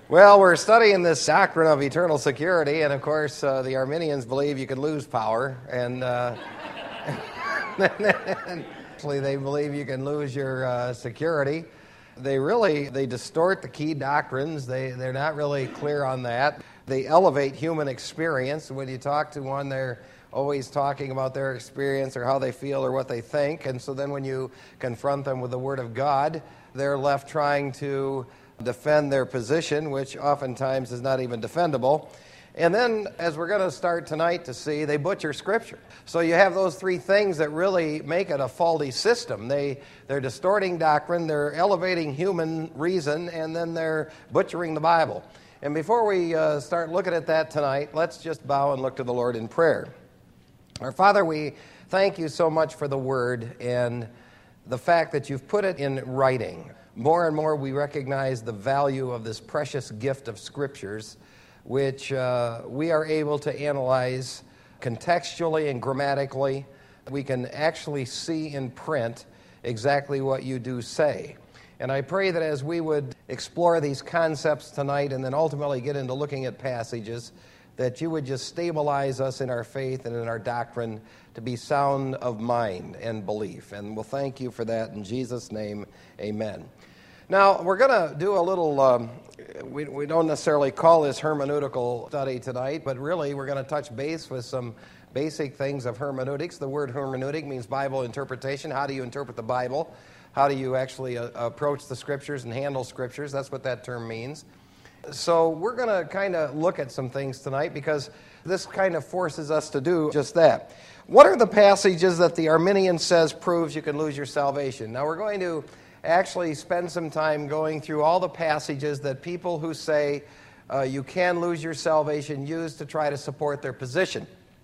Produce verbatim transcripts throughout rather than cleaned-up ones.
Well, we're studying this doctrine of eternal security, and of course, uh, the Arminians believe you can lose power, and uh, actually, they believe you can lose your uh, security. They really they distort the key doctrines. They they're not really clear on that. They elevate human experience. When you talk to one, they're always talking about their experience or how they feel or what they think, and so then when you confront them with the Word of God, they're left trying to defend their position, which oftentimes is not even defendable. And then, as we're going to start tonight to see, they butcher Scripture. So you have those three things that really make it a faulty system. They, they're distorting doctrine, they're elevating human reason, and then they're butchering the Bible. And before we uh, start looking at that tonight, let's just bow and look to the Lord in prayer. Our Father, we thank you so much for the Word and the fact that you've put it in writing. More and more we recognize the value of this precious gift of Scriptures, which uh, we are able to analyze contextually and grammatically. We can actually see in print exactly what you do say. And I pray that as we would explore these concepts tonight and then ultimately get into looking at passages, that you would just stabilize us in our faith and in our doctrine to be sound of mind and belief. And we'll thank you for that in Jesus' name, amen. Now, we're going to do a little, um, we, we don't necessarily call this hermeneutical study tonight, but really we're going to touch base with some basic things of hermeneutics. The word hermeneutic means Bible interpretation. How do you interpret the Bible? How do you actually uh, approach the Scriptures and handle Scriptures? That's what that term means. So we're going to kind of look at some things tonight because this kind of forces us to do just that. What are the passages that the Arminian says proves you can lose your salvation? Now we're going to actually spend some time going through all the passages that people who say uh, you can lose your salvation use to try to support their position.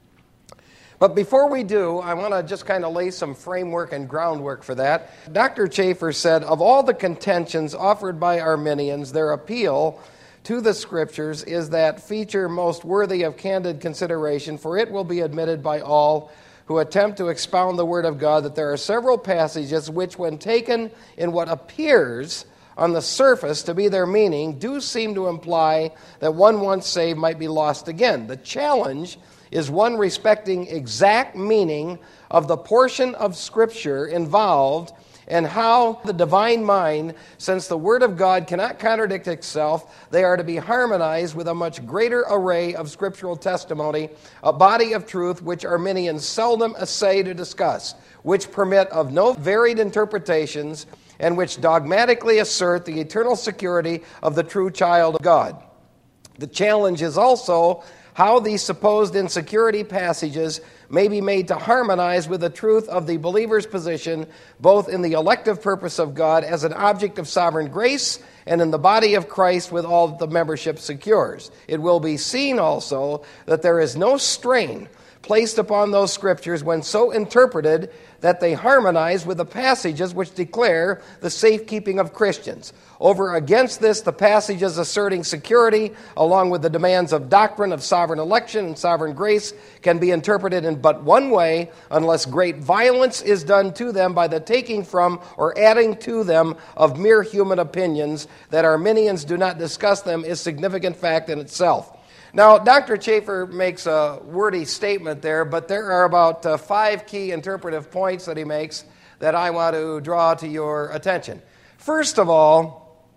But before we do, I want to just kind of lay some framework and groundwork for that. Doctor Chafer said, of all the contentions offered by Arminians, their appeal to the Scriptures is that feature most worthy of candid consideration, for it will be admitted by all who attempt to expound the Word of God that there are several passages which, when taken in what appears on the surface to be their meaning, do seem to imply that one once saved might be lost again. The challenge is one respecting exact meaning of the portion of Scripture involved and how the divine mind, since the Word of God cannot contradict itself, they are to be harmonized with a much greater array of scriptural testimony, a body of truth which Arminians seldom essay to discuss, which permit of no varied interpretations, and which dogmatically assert the eternal security of the true child of God. The challenge is also how these supposed insecurity passages may be made to harmonize with the truth of the believer's position, both in the elective purpose of God as an object of sovereign grace and in the body of Christ with all that the membership secures. It will be seen also that there is no strain placed upon those Scriptures when so interpreted that they harmonize with the passages which declare the safekeeping of Christians. Over against this, the passages asserting security, along with the demands of doctrine of sovereign election and sovereign grace, can be interpreted in but one way, unless great violence is done to them by the taking from or adding to them of mere human opinions. That Arminians do not discuss them is significant fact in itself. Now, Doctor Chafer makes a wordy statement there, but there are about uh, five key interpretive points that he makes that I want to draw to your attention. First of all,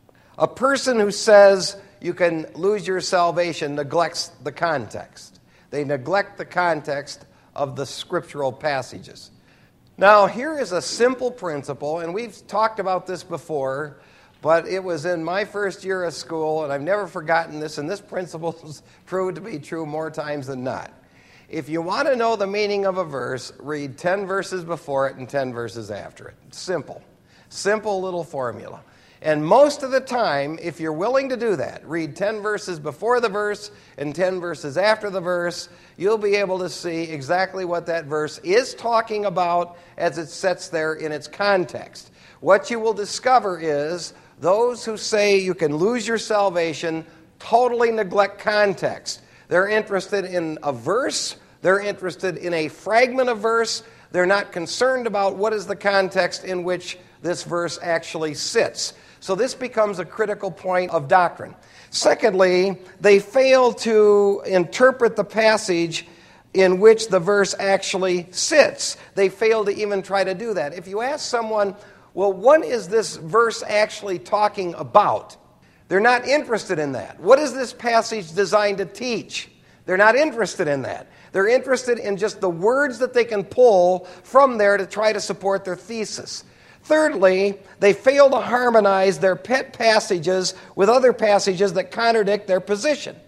a person who says you can lose your salvation neglects the context. They neglect the context of the scriptural passages. Now, here is a simple principle, and we've talked about this before, but it was in my first year of school, and I've never forgotten this, and this principle has proved to be true more times than not. If you want to know the meaning of a verse, read ten verses before it and ten verses after it. Simple. Simple little formula. And most of the time, if you're willing to do that, read ten verses before the verse and ten verses after the verse, you'll be able to see exactly what that verse is talking about as it sits there in its context. What you will discover is those who say you can lose your salvation totally neglect context. They're interested in a verse. They're interested in a fragment of verse. They're not concerned about what is the context in which this verse actually sits. So this becomes a critical point of doctrine. Secondly, they fail to interpret the passage in which the verse actually sits. They fail to even try to do that. If you ask someone, well, what is this verse actually talking about? They're not interested in that. What is this passage designed to teach? They're not interested in that. They're interested in just the words that they can pull from there to try to support their thesis. Thirdly, they fail to harmonize their pet passages with other passages that contradict their position.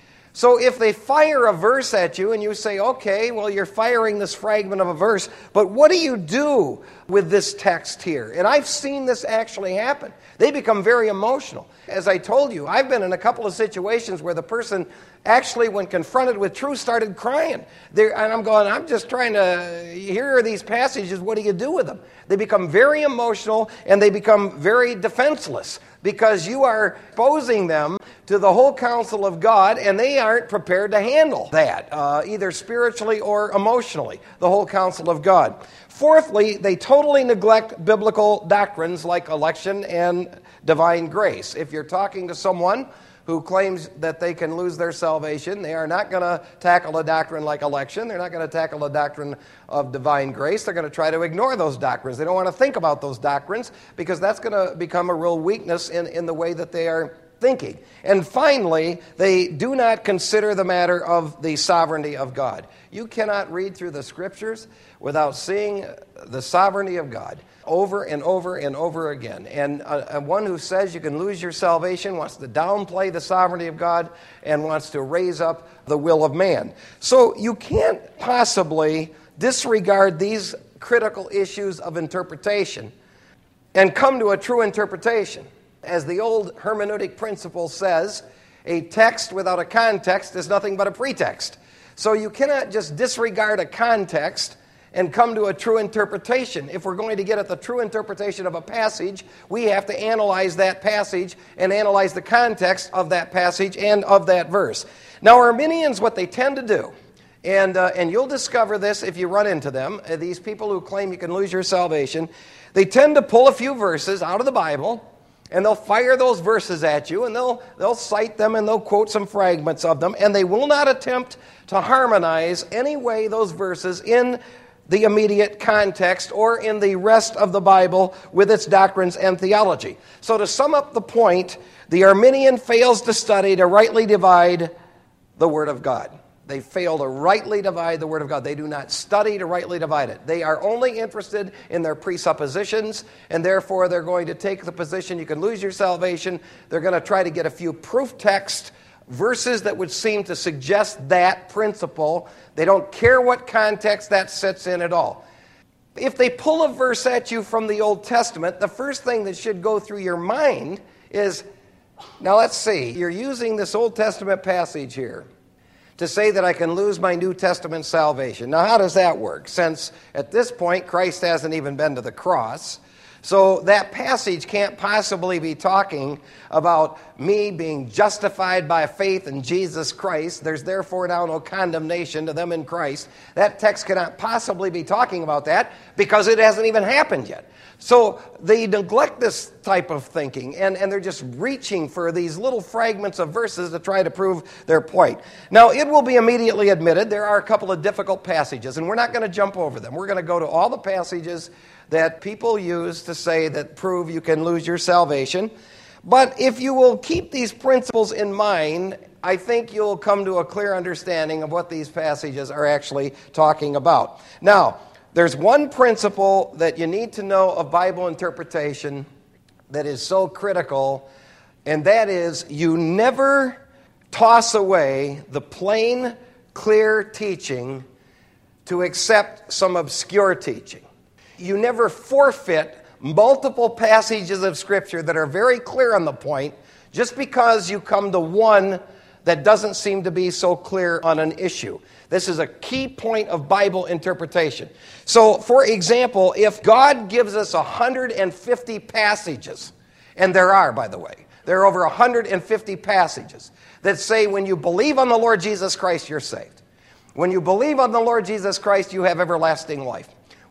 So if they fire a verse at you and you say, okay, well, you're firing this fragment of a verse, but what do you do with this text here? And I've seen this actually happen. They become very emotional. As I told you, I've been in a couple of situations where the person actually, when confronted with truth, started crying. They're, and I'm going, I'm just trying to, here are these passages, what do you do with them? They become very emotional and they become very defenseless because you are exposing them to the whole counsel of God, and they aren't prepared to handle that, uh, either spiritually or emotionally, the whole counsel of God. Fourthly, they totally neglect biblical doctrines like election and divine grace. If you're talking to someone who claims that they can lose their salvation, they are not going to tackle a doctrine like election. They're not going to tackle a doctrine of divine grace. They're going to try to ignore those doctrines. They don't want to think about those doctrines because that's going to become a real weakness in, in the way that they are thinking. And finally, they do not consider the matter of the sovereignty of God. You cannot read through the Scriptures without seeing the sovereignty of God over and over and over again. And a, a one who says you can lose your salvation wants to downplay the sovereignty of God and wants to raise up the will of man. So you can't possibly disregard these critical issues of interpretation and come to a true interpretation. As the old hermeneutic principle says, a text without a context is nothing but a pretext. So you cannot just disregard a context and come to a true interpretation. If we're going to get at the true interpretation of a passage, we have to analyze that passage and analyze the context of that passage and of that verse. Now, Arminians, what they tend to do, and, uh, and you'll discover this if you run into them, uh, these people who claim you can lose your salvation, they tend to pull a few verses out of the Bible, and they'll fire those verses at you, and they'll they'll cite them, and they'll quote some fragments of them, and they will not attempt to harmonize any way those verses in the immediate context or in the rest of the Bible with its doctrines and theology. So to sum up the point, the Arminian fails to study to rightly divide the Word of God. They fail to rightly divide the Word of God. They do not study to rightly divide it. They are only interested in their presuppositions, and therefore they're going to take the position you can lose your salvation. They're going to try to get a few proof text verses that would seem to suggest that principle. They don't care what context that sits in at all. If they pull a verse at you from the Old Testament, the first thing that should go through your mind is, now let's see, you're using this Old Testament passage here to say that I can lose my New Testament salvation. Now, how does that work? Since at this point, Christ hasn't even been to the cross. So that passage can't possibly be talking about me being justified by faith in Jesus Christ. There's therefore now no condemnation to them in Christ. That text cannot possibly be talking about that because it hasn't even happened yet. So they neglect this type of thinking, and, and they're just reaching for these little fragments of verses to try to prove their point. Now, it will be immediately admitted there are a couple of difficult passages, and we're not going to jump over them. We're going to go to all the passages that people use to say that prove you can lose your salvation. But if you will keep these principles in mind, I think you'll come to a clear understanding of what these passages are actually talking about. Now, there's one principle that you need to know of Bible interpretation that is so critical, and that is you never toss away the plain, clear teaching to accept some obscure teaching. You never forfeit multiple passages of Scripture that are very clear on the point just because you come to one that doesn't seem to be so clear on an issue. This is a key point of Bible interpretation. So, for example, if God gives us one hundred fifty passages, and there are, by the way, there are over one hundred fifty passages that say when you believe on the Lord Jesus Christ, you're saved. When you believe on the Lord Jesus Christ, you have everlasting life.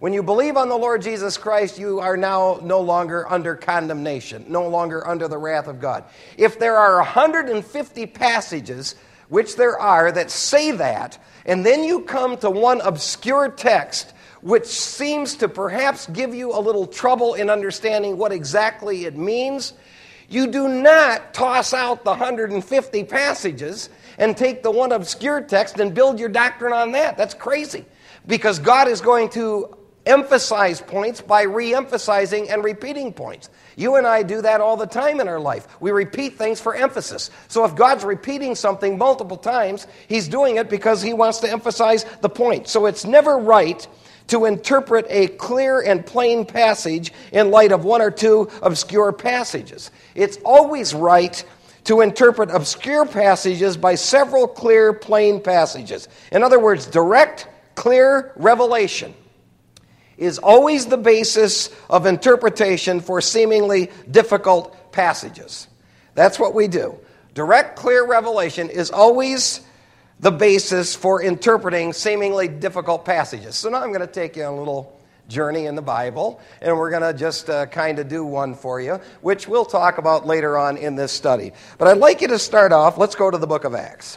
When you believe on the Lord Jesus Christ, you are now no longer under condemnation, no longer under the wrath of God. If there are one hundred fifty passages, which there are, that say that, and then you come to one obscure text which seems to perhaps give you a little trouble in understanding what exactly it means, you do not toss out the one hundred fifty passages and take the one obscure text and build your doctrine on that. That's crazy. Because God is going to emphasize points by re-emphasizing and repeating points. You and I do that all the time in our life. We repeat things for emphasis. So if God's repeating something multiple times, He's doing it because He wants to emphasize the point. So it's never right to interpret a clear and plain passage in light of one or two obscure passages. It's always right to interpret obscure passages by several clear, plain passages. In other words, direct, clear revelation is always the basis of interpretation for seemingly difficult passages. That's what we do. Direct, clear revelation is always the basis for interpreting seemingly difficult passages. So now I'm going to take you on a little journey in the Bible, and we're going to just uh, kind of do one for you, which we'll talk about later on in this study. But I'd like you to start off, let's go to the book of Acts.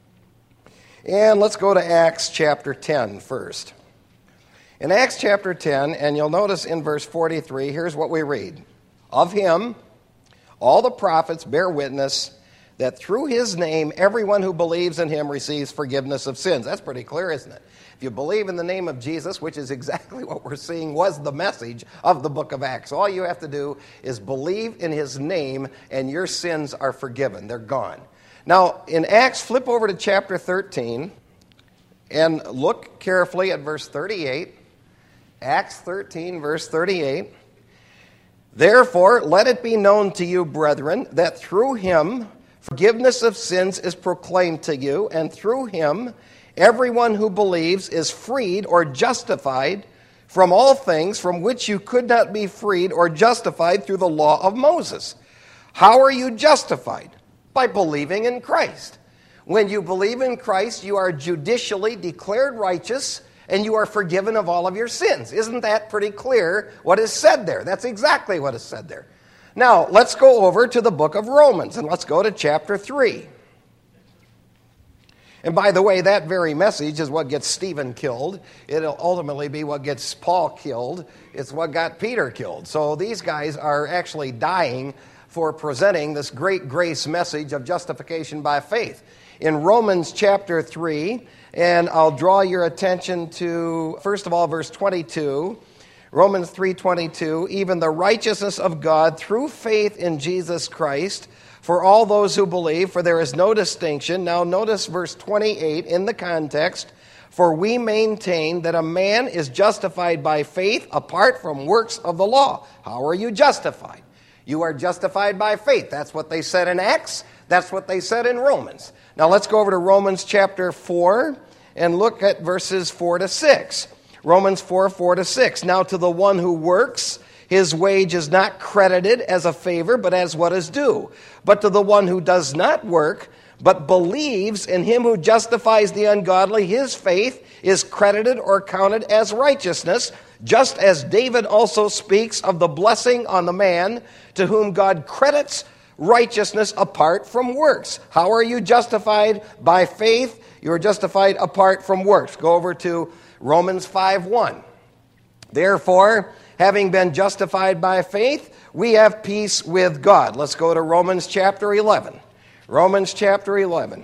And let's go to Acts chapter ten first. In Acts chapter ten, and you'll notice in verse forty-three, here's what we read. Of Him, all the prophets bear witness that through His name, everyone who believes in Him receives forgiveness of sins. That's pretty clear, isn't it? If you believe in the name of Jesus, which is exactly what we're seeing was the message of the book of Acts, all you have to do is believe in His name, and your sins are forgiven. They're gone. Now, in Acts, flip over to chapter thirteen, and look carefully at verse thirty-eight. Acts thirteen, verse thirty-eight. Therefore, let it be known to you, brethren, that through Him forgiveness of sins is proclaimed to you, and through Him everyone who believes is freed or justified from all things from which you could not be freed or justified through the law of Moses. How are you justified? By believing in Christ. When you believe in Christ, you are judicially declared righteous, and you are forgiven of all of your sins. Isn't that pretty clear what is said there? That's exactly what is said there. Now, let's go over to the book of Romans, and let's go to chapter three. And by the way, that very message is what gets Stephen killed. It'll ultimately be what gets Paul killed. It's what got Peter killed. So these guys are actually dying for presenting this great grace message of justification by faith. In Romans chapter three, and I'll draw your attention to, first of all, verse twenty-two. Romans three twenty-two, even the righteousness of God through faith in Jesus Christ for all those who believe, for there is no distinction. Now notice verse twenty-eight in the context. For we maintain that a man is justified by faith apart from works of the law. How are you justified? You are justified by faith. That's what they said in Acts. That's what they said in Romans. Now let's go over to Romans chapter four and look at verses four to six. Romans four, four to six. Now to the one who works, his wage is not credited as a favor, but as what is due. But to the one who does not work, but believes in Him who justifies the ungodly, his faith is credited or counted as righteousness, just as David also speaks of the blessing on the man to whom God credits righteousness apart from works. How are you justified? By faith. You are justified apart from works. Go over to Romans five one. Therefore, having been justified by faith, we have peace with God. Let's go to Romans chapter eleven. Romans chapter eleven.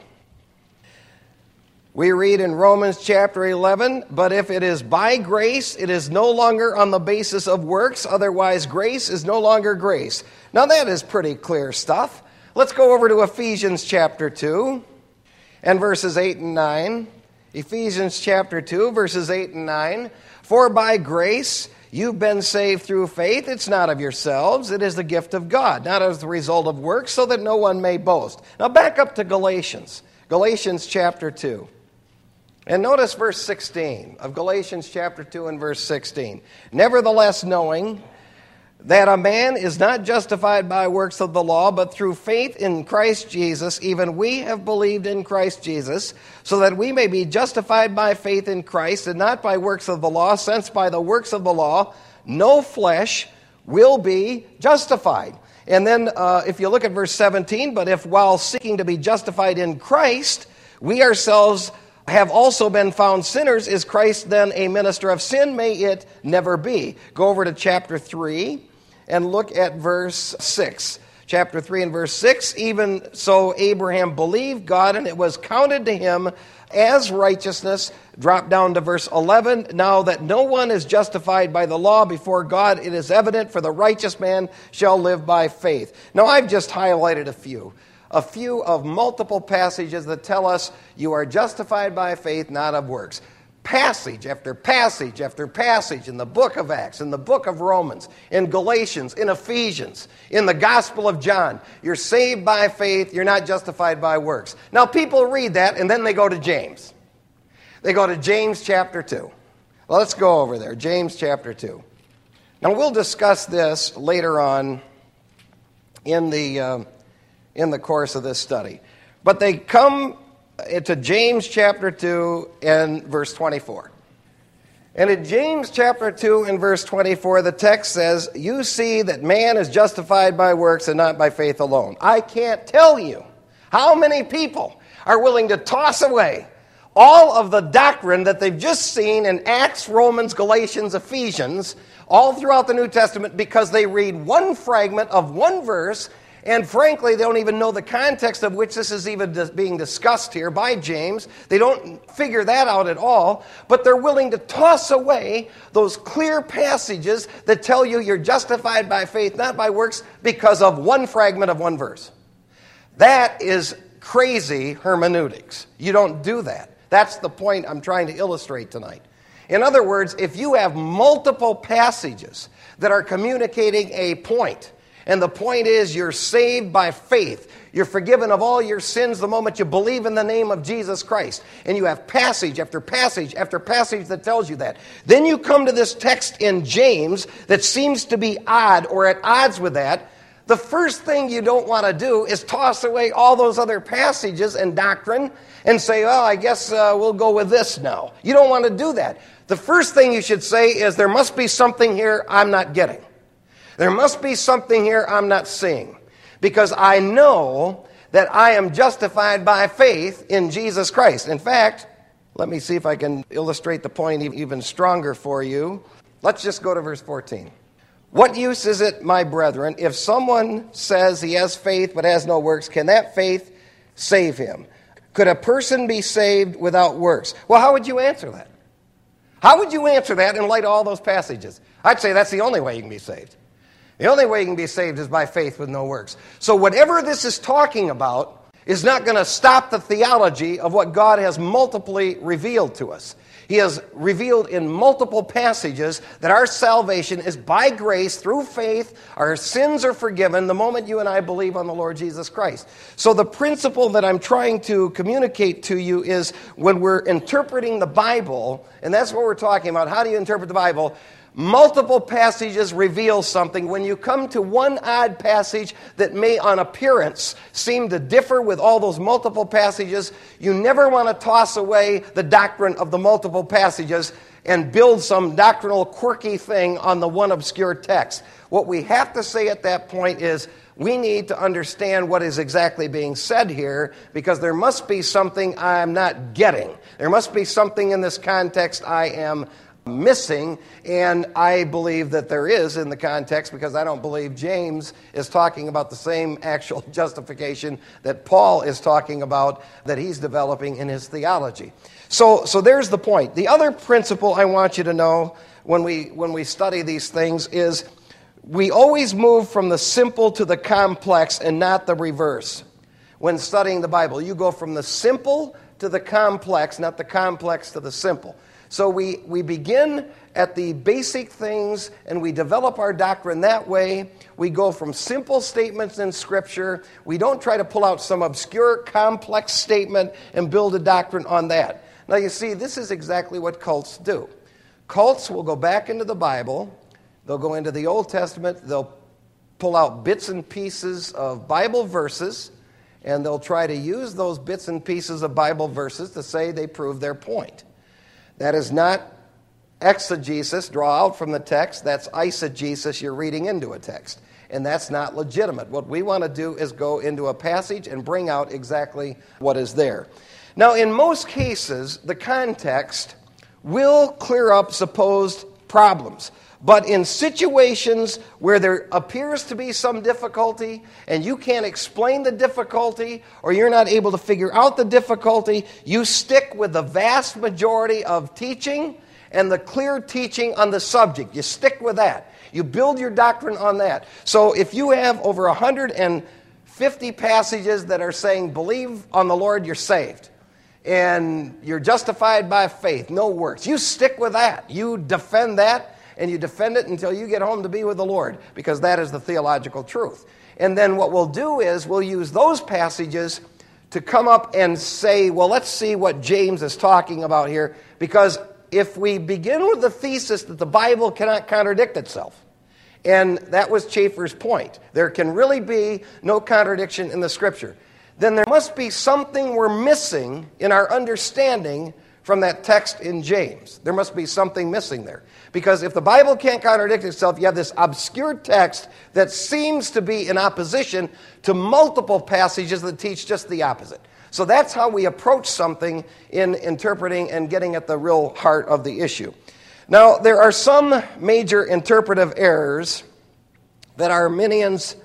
We read in Romans chapter eleven, but if it is by grace, it is no longer on the basis of works, otherwise grace is no longer grace. Now that is pretty clear stuff. Let's go over to Ephesians chapter two and verses eight and nine. Ephesians chapter two, verses eight and nine. For by grace you've been saved through faith. It's not of yourselves. It is the gift of God, not as the result of works, so that no one may boast. Now back up to Galatians. Galatians chapter two. And notice verse sixteen of Galatians chapter two and verse sixteen. Nevertheless, knowing that a man is not justified by works of the law, but through faith in Christ Jesus. Even we have believed in Christ Jesus, so that we may be justified by faith in Christ, and not by works of the law, since by the works of the law no flesh will be justified. And then uh, if you look at verse seventeen, but if while seeking to be justified in Christ, we ourselves have also been found sinners, is Christ then a minister of sin? May it never be. Go over to chapter three and look at verse six. Chapter three and verse six, even so Abraham believed God, and it was counted to him as righteousness. Drop down to verse eleven. Now that no one is justified by the law before God, it is evident, for the righteous man shall live by faith. Now I've just highlighted a few. A few of multiple passages that tell us you are justified by faith, not of works. Passage after passage after passage in the book of Acts, in the book of Romans, in Galatians, in Ephesians, in the Gospel of John. You're saved by faith, you're not justified by works. Now people read that and then they go to James. They go to James chapter two. Well, let's go over there, James chapter two. Now we'll discuss this later on in the... Uh, in the course of this study. But they come to James chapter two and verse twenty-four. And in James chapter two and verse twenty-four, the text says, you see that man is justified by works and not by faith alone. I can't tell you how many people are willing to toss away all of the doctrine that they've just seen in Acts, Romans, Galatians, Ephesians, all throughout the New Testament, because they read one fragment of one verse. And frankly, they don't even know the context of which this is even being discussed here by James. They don't figure that out at all. But they're willing to toss away those clear passages that tell you you're justified by faith, not by works, because of one fragment of one verse. That is crazy hermeneutics. You don't do that. That's the point I'm trying to illustrate tonight. In other words, if you have multiple passages that are communicating a point, and the point is you're saved by faith. You're forgiven of all your sins the moment you believe in the name of Jesus Christ. And you have passage after passage after passage that tells you that. Then you come to this text in James that seems to be odd or at odds with that. The first thing you don't want to do is toss away all those other passages and doctrine and say, well, I guess uh, we'll go with this now. You don't want to do that. The first thing you should say is there must be something here I'm not getting. There must be something here I'm not seeing, because I know that I am justified by faith in Jesus Christ. In fact, let me see if I can illustrate the point even stronger for you. Let's just go to verse fourteen. What use is it, my brethren, if someone says he has faith but has no works? Can that faith save him? Could a person be saved without works? Well, how would you answer that? How would you answer that in light of all those passages? I'd say that's the only way you can be saved. The only way you can be saved is by faith with no works. So whatever this is talking about is not going to stop the theology of what God has multiply revealed to us. He has revealed in multiple passages that our salvation is by grace through faith. Our sins are forgiven the moment you and I believe on the Lord Jesus Christ. So the principle that I'm trying to communicate to you is when we're interpreting the Bible, and that's what we're talking about, how do you interpret the Bible? Multiple passages reveal something. When you come to one odd passage that may on appearance seem to differ with all those multiple passages, you never want to toss away the doctrine of the multiple passages and build some doctrinal quirky thing on the one obscure text. What we have to say at that point is we need to understand what is exactly being said here, because there must be something I'm not getting. There must be something in this context I am missing, and I believe that there is in the context, because I don't believe James is talking about the same actual justification that Paul is talking about, that he's developing in his theology. So, so there's the point. The other principle I want you to know when we when we study these things is we always move from the simple to the complex and not the reverse. When studying the Bible, you go from the simple to the complex, not the complex to the simple. So we, we begin at the basic things and we develop our doctrine that way. We go from simple statements in Scripture. We don't try to pull out some obscure, complex statement and build a doctrine on that. Now you see, this is exactly what cults do. Cults will go back into the Bible, They'll go into the Old Testament, they'll pull out bits and pieces of Bible verses, and they'll try to use those bits and pieces of Bible verses to say they prove their point. That is not exegesis, draw out from the text. That's eisegesis, you're reading into a text. And that's not legitimate. What we want to do is go into a passage and bring out exactly what is there. Now, in most cases, the context will clear up supposed problems. But in situations where there appears to be some difficulty and you can't explain the difficulty or you're not able to figure out the difficulty, you stick with the vast majority of teaching and the clear teaching on the subject. You stick with that. You build your doctrine on that. So if you have over one hundred fifty passages that are saying, believe on the Lord, you're saved, and you're justified by faith, no works, you stick with that. You defend that, and you defend it until you get home to be with the Lord, because that is the theological truth. And then what we'll do is we'll use those passages to come up and say, well, let's see what James is talking about here, because if we begin with the thesis that the Bible cannot contradict itself, and that was Chafer's point, there can really be no contradiction in the Scripture, then there must be something we're missing in our understanding from that text in James. There must be something missing there. Because if the Bible can't contradict itself, you have this obscure text that seems to be in opposition to multiple passages that teach just the opposite. So that's how we approach something in interpreting and getting at the real heart of the issue. Now, there are some major interpretive errors that Arminians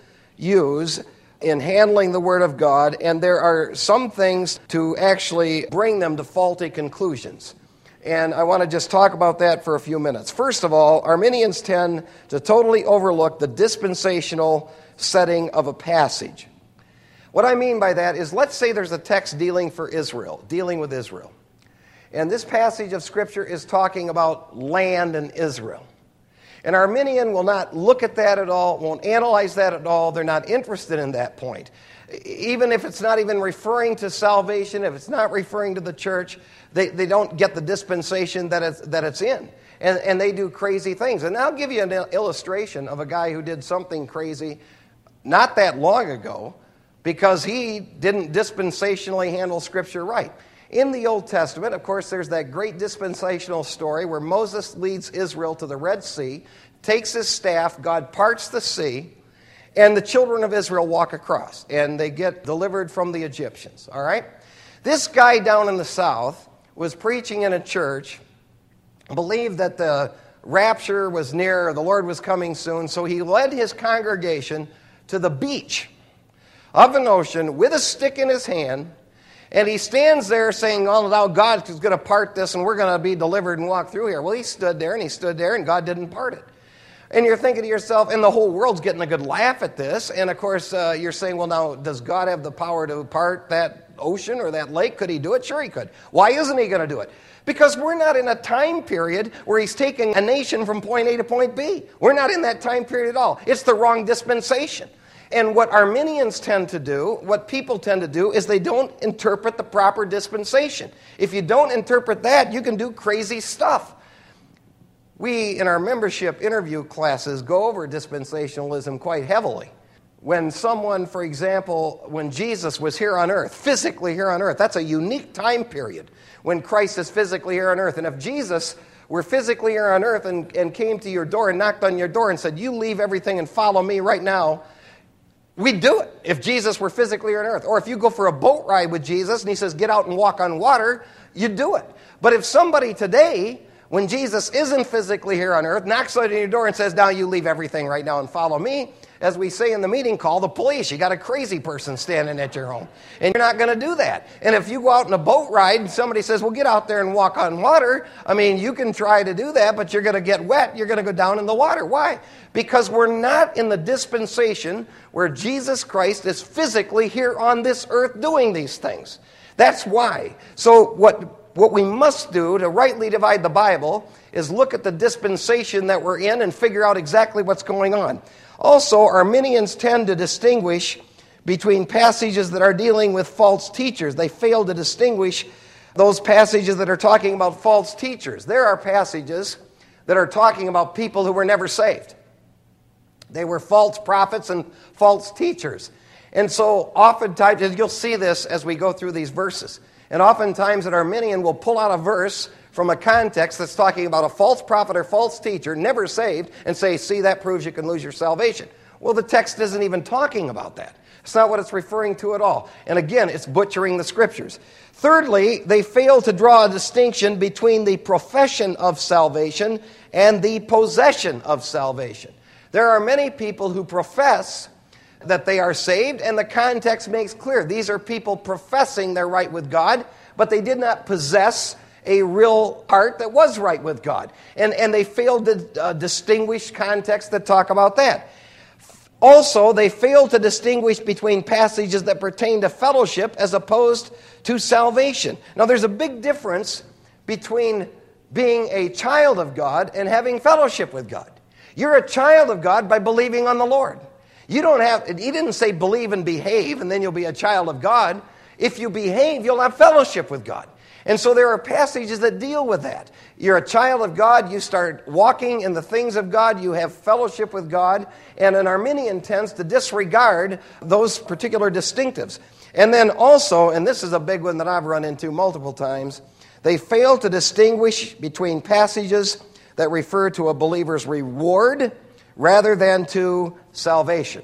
use in handling the Word of God, and there are some things to actually bring them to faulty conclusions. And I want to just talk about that for a few minutes. First of all, Arminians tend to totally overlook the dispensational setting of a passage. What I mean by that is, let's say there's a text dealing for Israel, dealing with Israel. And this passage of Scripture is talking about land in Israel. An Arminian will not look at that at all, won't analyze that at all. They're not interested in that point. Even if it's not even referring to salvation, if it's not referring to the church, they, they don't get the dispensation that it's, that it's in. And, and they do crazy things. And I'll give you an illustration of a guy who did something crazy not that long ago because he didn't dispensationally handle Scripture right. In the Old Testament, of course, there's that great dispensational story where Moses leads Israel to the Red Sea, takes his staff, God parts the sea, and the children of Israel walk across, and they get delivered from the Egyptians, all right? This guy down in the south was preaching in a church, believed that the rapture was near, or the Lord was coming soon, so he led his congregation to the beach of an ocean with a stick in his hand, and he stands there saying, oh, now God is going to part this and we're going to be delivered and walk through here. Well, he stood there and he stood there and God didn't part it. And you're thinking to yourself, and the whole world's getting a good laugh at this. And of course, uh, you're saying, well, now, does God have the power to part that ocean or that lake? Could he do it? Sure he could. Why isn't he going to do it? Because we're not in a time period where he's taking a nation from point A to point B. We're not in that time period at all. It's the wrong dispensation. And what Arminians tend to do, what people tend to do, is they don't interpret the proper dispensation. If you don't interpret that, you can do crazy stuff. We, in our membership interview classes, go over dispensationalism quite heavily. When someone, for example, when Jesus was here on earth, physically here on earth, that's a unique time period when Christ is physically here on earth. And if Jesus were physically here on earth and, and came to your door and knocked on your door and said, you leave everything and follow me right now, we'd do it if Jesus were physically here on earth. Or if you go for a boat ride with Jesus and he says, get out and walk on water, you'd do it. But if somebody today, when Jesus isn't physically here on earth, knocks on your door and says, now you leave everything right now and follow me, as we say in the meeting, call the police. You got a crazy person standing at your home. And you're not going to do that. And if you go out on a boat ride and somebody says, well, get out there and walk on water, I mean, you can try to do that, but you're going to get wet. You're going to go down in the water. Why? Because we're not in the dispensation where Jesus Christ is physically here on this earth doing these things. That's why. So what, what we must do to rightly divide the Bible is look at the dispensation that we're in and figure out exactly what's going on. Also, Arminians tend to distinguish between passages that are dealing with false teachers. They fail to distinguish those passages that are talking about false teachers. There are passages that are talking about people who were never saved. They were false prophets and false teachers. And so oftentimes, and you'll see this as we go through these verses, and oftentimes an Arminian will pull out a verse from a context that's talking about a false prophet or false teacher, never saved, and say, see, that proves you can lose your salvation. Well, the text isn't even talking about that. It's not what it's referring to at all. And again, it's butchering the Scriptures. Thirdly, they fail to draw a distinction between the profession of salvation and the possession of salvation. There are many people who profess that they are saved, and the context makes clear. These are people professing they're right with God, but they did not possess a real heart that was right with God. And, and they failed to uh, distinguish contexts that talk about that. Also, they failed to distinguish between passages that pertain to fellowship as opposed to salvation. Now, there's a big difference between being a child of God and having fellowship with God. You're a child of God by believing on the Lord. You don't have, he didn't say believe and behave and then you'll be a child of God. If you behave, you'll have fellowship with God. And so there are passages that deal with that. You're a child of God, you start walking in the things of God, you have fellowship with God, and an Arminian tends to disregard those particular distinctives. And then also, and this is a big one that I've run into multiple times, they fail to distinguish between passages that refer to a believer's reward rather than to salvation.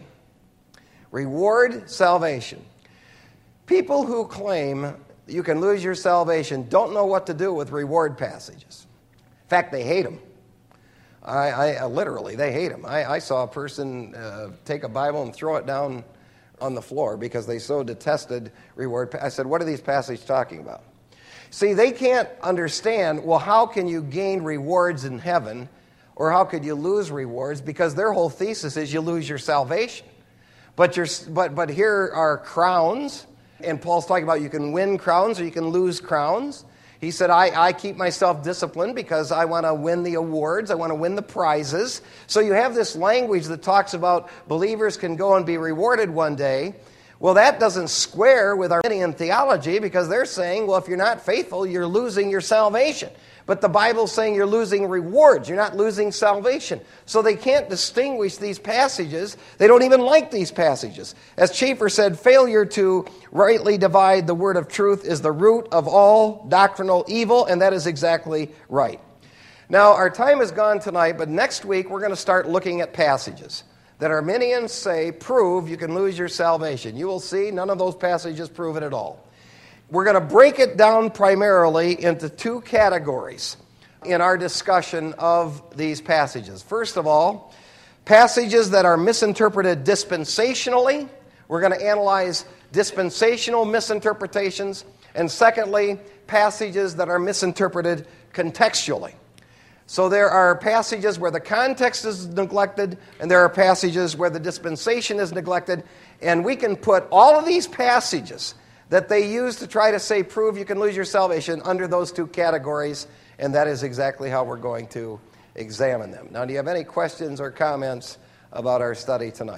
Reward, salvation. People who claim you can lose your salvation don't know what to do with reward passages. In fact, they hate them. I, I literally, they hate them. I, I saw a person uh, take a Bible and throw it down on the floor because they so detested reward. I said, what are these passages talking about? See, they can't understand, well, how can you gain rewards in heaven, or how could you lose rewards? Because their whole thesis is you lose your salvation. But, you're, but, but here are crowns. And Paul's talking about you can win crowns or you can lose crowns. He said, I, I keep myself disciplined because I want to win the awards. I want to win the prizes. So you have this language that talks about believers can go and be rewarded one day. Well, that doesn't square with Arminian theology because they're saying, well, if you're not faithful, you're losing your salvation. But the Bible's saying you're losing rewards. You're not losing salvation. So they can't distinguish these passages. They don't even like these passages. As Schaeffer said, failure to rightly divide the word of truth is the root of all doctrinal evil, and that is exactly right. Now, our time is gone tonight, but next week we're going to start looking at passages that Arminians say prove you can lose your salvation. You will see none of those passages prove it at all. We're going to break it down primarily into two categories in our discussion of these passages. First of all, passages that are misinterpreted dispensationally. We're going to analyze dispensational misinterpretations. And secondly, passages that are misinterpreted contextually. So there are passages where the context is neglected, and there are passages where the dispensation is neglected. And we can put all of these passages that they use to try to say, prove you can lose your salvation under those two categories, and that is exactly how we're going to examine them. Now, do you have any questions or comments about our study tonight?